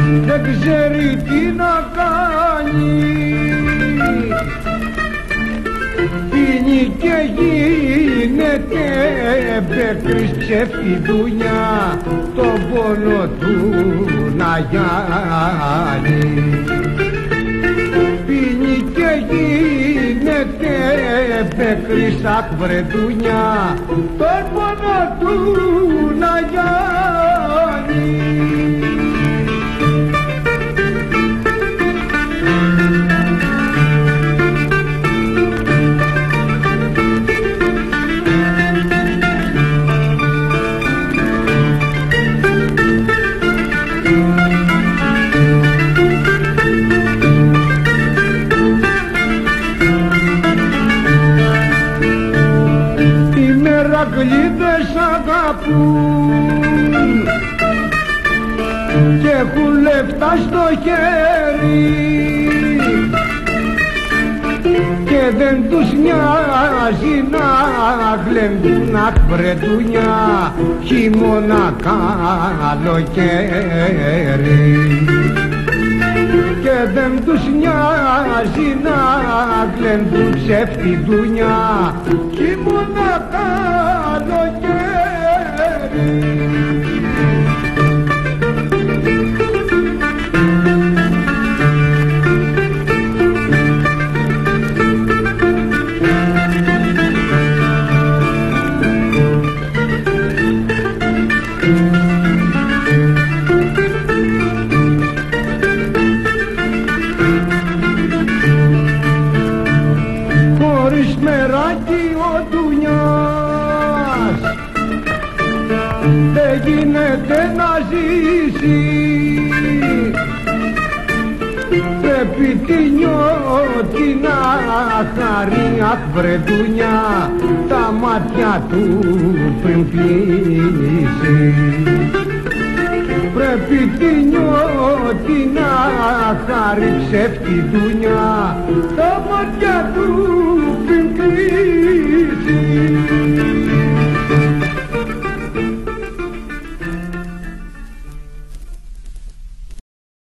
δεν ξέρει τι να κάνει, πίνει και γίνεται πέκρης ψευτιδούνια, τον πόνο του να γιάνει. Πίνει και γίνεται πέκρης ακβρεδούνια, τον πόνο του να γιάνει. Γλίδες αγαπούν και έχουν λεφτά στο χέρι και δεν τους νοιάζει να γλεντούν ακβρεντούνια χειμώνα καλοκαίρι. Και δεν τους νοιάζει να γλεντούν ψευτιδούνια χειμώνα καλοκαίρι. Χωρίς μεράκι ο Ντουνιάς δεν γίνεται να ζήσει, πρέπει τη νιώτη να χαρεί ακβρεντούνια τα μάτια του πριν κλείσει. Πρέπει τη νιώτη να χαρεί ψευτιδούνια τα μάτια του πριν κλείσει.